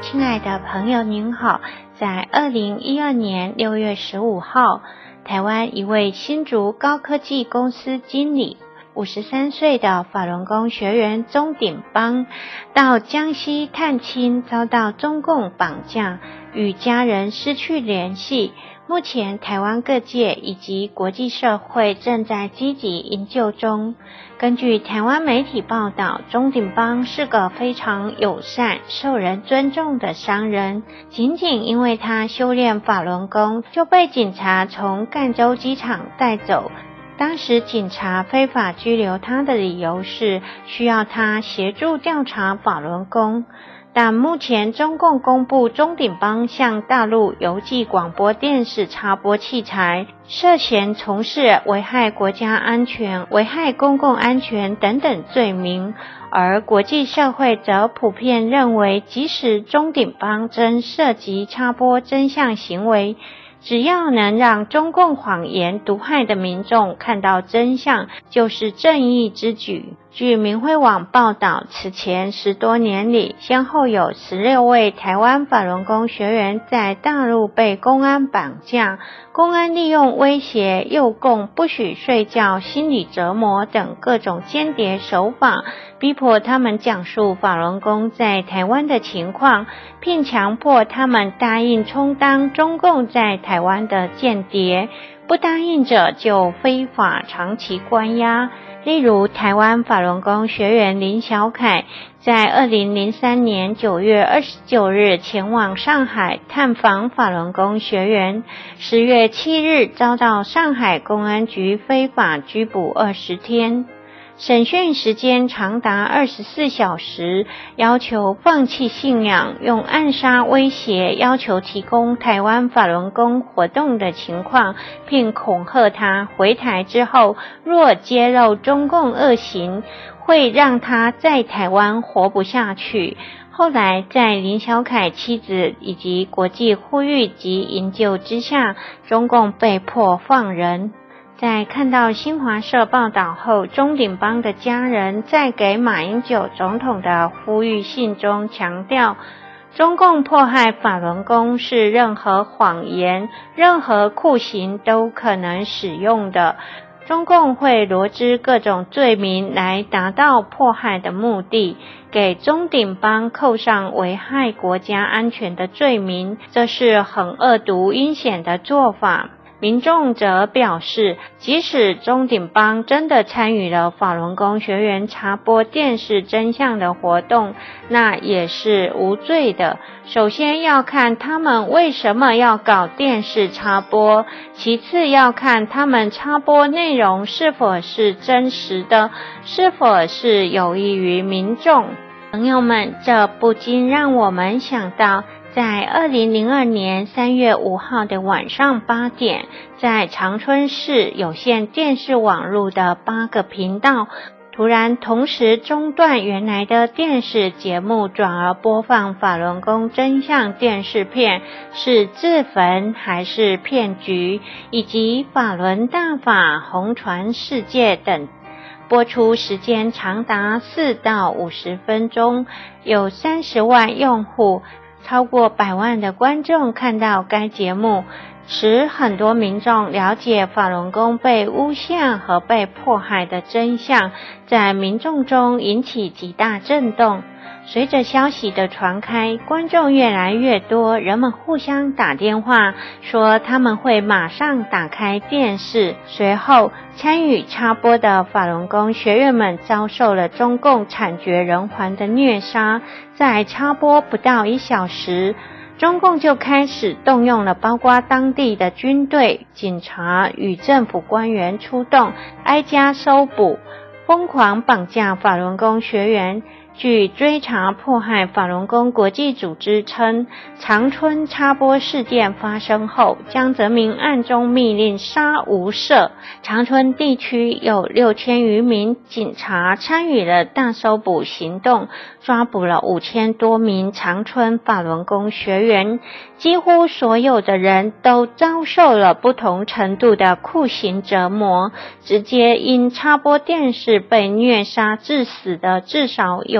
亲爱的朋友您好，在2012年6月15号，台湾一位新竹高科技公司经理53岁的法轮功学员钟鼎邦到江西探亲，遭到中共绑架，与家人失去联系。目前台湾各界以及国际社会正在积极营救中。根据台湾媒体报道，钟鼎邦是个非常友善、受人尊重的商人，仅仅因为他修炼法轮功，就被警察从赣州机场带走。当时警察非法拘留他的理由是需要他协助调查法轮功，但目前中共公布钟鼎邦向大陆邮寄广播电视插播器材，涉嫌从事危害国家安全、危害公共安全等等罪名，而国际社会则普遍认为，即使钟鼎邦真涉及插播真相行为，只要能让中共谎言毒害的民众看到真相，就是正义之举。据明慧网报道，此前10多年里，先后有16位台湾法轮功学员在大陆被公安绑架，公安利用威胁、诱供、不许睡觉、心理折磨等各种间谍手法，逼迫他们讲述法轮功在台湾的情况，并强迫他们答应充当中共在台湾的间谍，不答应者就非法长期关押。例如台湾法轮功学员林小凯在2003年9月29日前往上海探访法轮功学员，10月7日遭到上海公安局非法拘捕20天，审讯时间长达24小时，要求放弃信仰，用暗杀威胁，要求提供台湾法轮功活动的情况，并恐吓他回台之后，若揭露中共恶行，会让他在台湾活不下去。后来在林小凯妻子以及国际呼吁及营救之下，中共被迫放人。在看到新华社报道后，钟鼎邦的家人在给马英九总统的呼吁信中强调，中共迫害法轮功是任何谎言、任何酷刑都可能使用的，中共会罗织各种罪名来达到迫害的目的，给钟鼎邦扣上危害国家安全的罪名，这是很恶毒阴险的做法。民众则表示，即使钟鼎邦真的参与了法轮功学员插播电视真相的活动，那也是无罪的。首先要看他们为什么要搞电视插播，其次要看他们插播内容是否是真实的，是否是有益于民众。朋友们，这不禁让我们想到，在2002年3月5号的晚上8点，在长春市有线电视网络的8个频道突然同时中断原来的电视节目，转而播放法轮功真相电视片，是自焚还是骗局，以及法轮大法红传世界等。播出时间长达4到50分钟，有30万用户，超过100万的观众看到该节目，使很多民众了解法轮功被诬陷和被迫害的真相，在民众中引起极大震动。随着消息的传开，观众越来越多，人们互相打电话说他们会马上打开电视。随后参与插播的法轮功学员们遭受了中共惨绝人寰的虐杀，在插播不到1小时，中共就开始动用了包括当地的军队、警察与政府官员出动，挨家搜捕，疯狂绑架法轮功学员。据追查迫害法轮功国际组织称，长春插播事件发生后，江泽民暗中密令杀无赦。长春地区有6000余名警察参与了大搜捕行动，抓捕了5000多名长春法轮功学员，几乎所有的人都遭受了不同程度的酷刑折磨，直接因插播电视被虐杀致死的至少有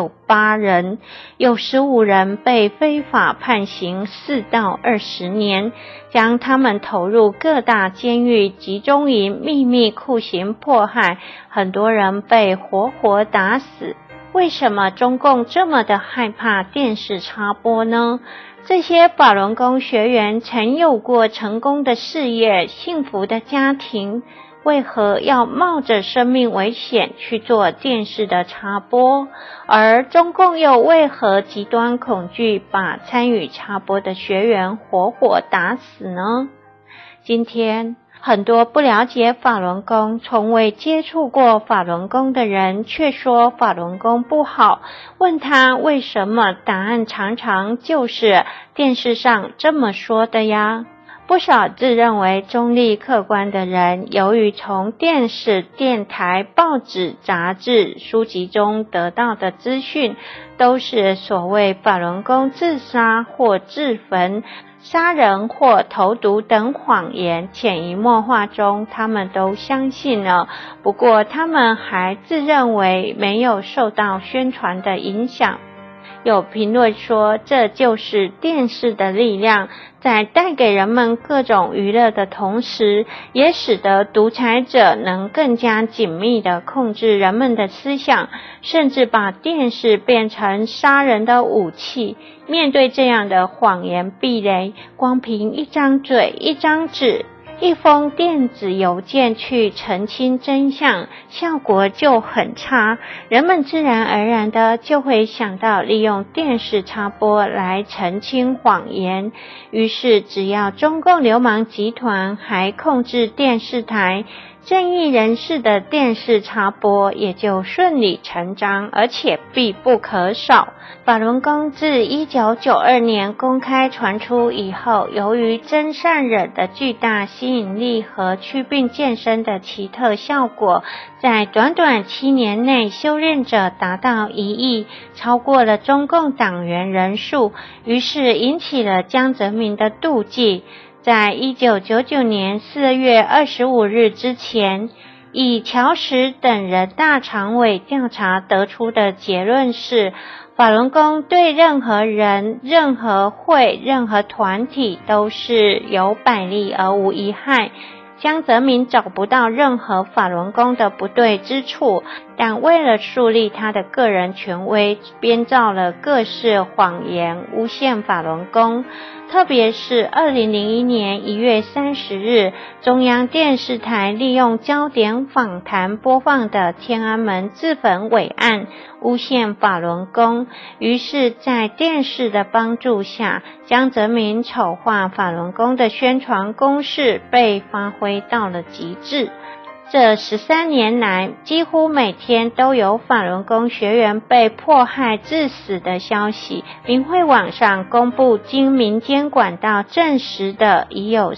有8人，有15人被非法判刑4到20年，将他们投入各大监狱、集中营秘密酷刑迫害，很多人被活活打死。为什么中共这么的害怕电视插播呢？这些法轮功学员曾有过成功的事业、幸福的家庭，为何要冒着生命危险去做电视的插播？而中共又为何极端恐惧，把参与插播的学员活活打死呢？今天很多不了解法轮功、从未接触过法轮功的人却说法轮功不好，问他为什么，答案常常就是电视上这么说的呀。不少自认为中立客观的人，由于从电视、电台、报纸、杂志、书籍中得到的资讯，都是所谓法轮功自杀或自焚、杀人或投毒等谎言，潜移默化中他们都相信了。不过他们还自认为没有受到宣传的影响。有评论说，这就是电视的力量，在带给人们各种娱乐的同时，也使得独裁者能更加紧密地控制人们的思想，甚至把电视变成杀人的武器。面对这样的谎言壁垒，光凭一张嘴、一张纸、一封电子邮件去澄清真相，效果就很差，人们自然而然的就会想到利用电视插播来澄清谎言。于是只要中共流氓集团还控制电视台，正义人士的电视插播也就顺理成章，而且必不可少。法轮功自1992年公开传出以后，由于真善忍的巨大吸引力和祛病健身的奇特效果，在短短7年内修炼者达到1亿，超过了中共党员人数，于是引起了江泽民的妒忌。在1999年4月25日之前，以乔石等人大常委调查得出的结论是，法轮功对任何人、任何会、任何团体都是有百利而无一害。江泽民找不到任何法轮功的不对之处，但为了树立他的个人权威，编造了各式谎言，诬陷法轮功。特别是2001年1月30日，中央电视台利用焦点访谈播放的天安门自焚伟案，诬陷法轮功。于是在电视的帮助下，江泽民丑化法轮功的宣传攻势被发挥到了极致。这13年来，几乎每天都有法轮功学员被迫害致死的消息。明慧网上公布，经民间管道证实的已有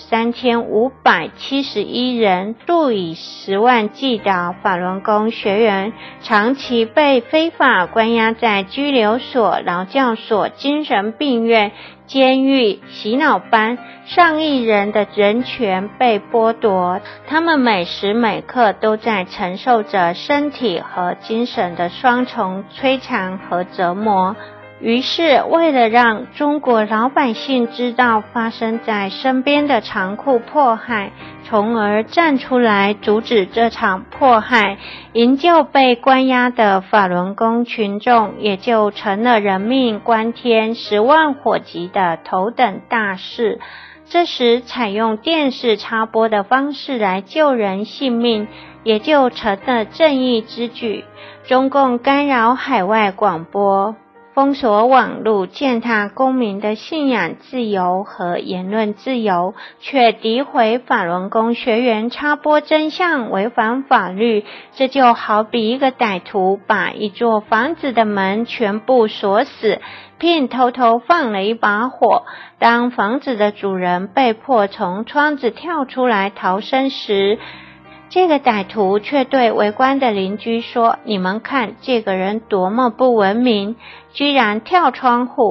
3571人，数以10万计的法轮功学员长期被非法关押在拘留所、劳教所、精神病院、监狱、洗脑班，上亿人的人权被剥夺，他们每时每刻都在承受着身体和精神的双重摧残和折磨。于是为了让中国老百姓知道发生在身边的残酷迫害，从而站出来阻止这场迫害，营救被关押的法轮功群众也就成了人命关天、10万火急的头等大事。这时采用电视插播的方式来救人性命，也就成了正义之举。中共干扰海外广播，封锁网络，践踏公民的信仰自由和言论自由，却诋毁法轮功学员插播真相违反法律。这就好比一个歹徒把一座房子的门全部锁死，并偷偷放了一把火。当房子的主人被迫从窗子跳出来逃生时，这个歹徒却对围观的邻居说：“你们看这个人多么不文明，居然跳窗户。”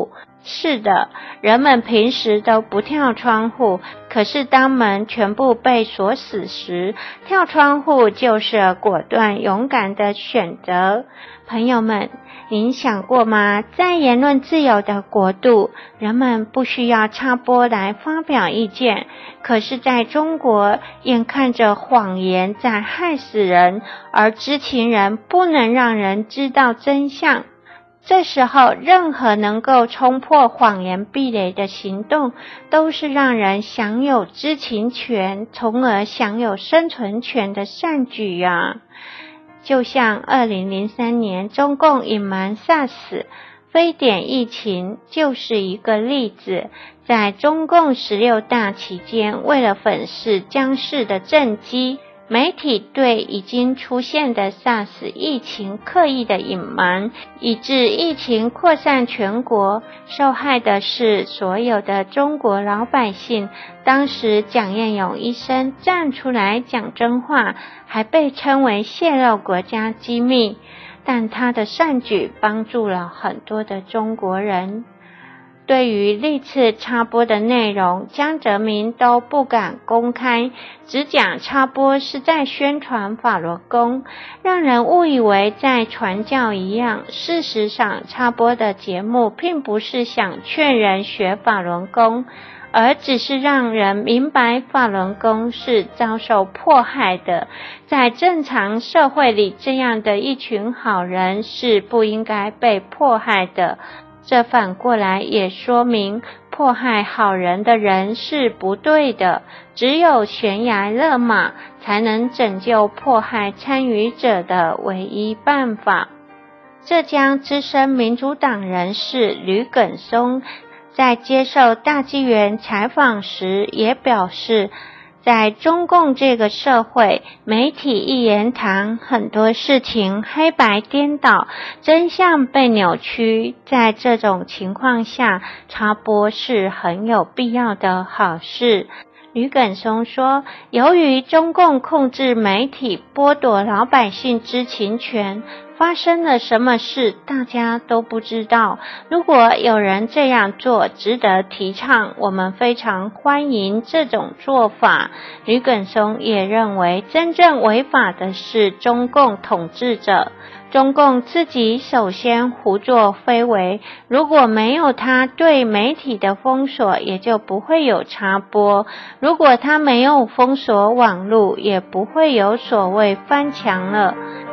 是的，人们平时都不跳窗户，可是当门全部被锁死时，跳窗户就是果断勇敢的选择。朋友们，您想过吗？在言论自由的国度，人们不需要插播来发表意见，可是在中国，眼看着谎言在害死人，而知情人不能让人知道真相。这时候，任何能够冲破谎言壁垒的行动，都是让人享有知情权，从而享有生存权的善举啊。就像2003年中共隐瞒 SARS、非典疫情就是一个例子。在中共16大期间，为了粉饰将士的政绩，媒体对已经出现的 SARS 疫情刻意的隐瞒，以致疫情扩散全国，受害的是所有的中国老百姓。当时蒋彦勇医生站出来讲真话，还被称为泄露国家机密，但他的善举帮助了很多的中国人。对于历次插播的内容，江泽民都不敢公开，只讲插播是在宣传法轮功，让人误以为在传教一样。事实上，插播的节目并不是想劝人学法轮功，而只是让人明白法轮功是遭受迫害的，在正常社会里，这样的一群好人是不应该被迫害的。这反过来也说明，迫害好人的人是不对的，只有悬崖勒马才能拯救迫害参与者的唯一办法。浙江资深民主党人士吕耿松在接受大纪元采访时也表示，在中共这个社会，媒体一言堂，很多事情黑白颠倒，真相被扭曲。在这种情况下，插播是很有必要的好事。吕耿松说，由于中共控制媒体，剥夺老百姓知情权，发生了什么事大家都不知道。如果有人这样做，值得提倡，我们非常欢迎这种做法。吕耿松也认为，真正违法的是中共统治者，中共自己首先胡作非为，如果没有他对媒体的封锁，也就不会有插播，如果他没有封锁网络，也不会有所谓翻墙了。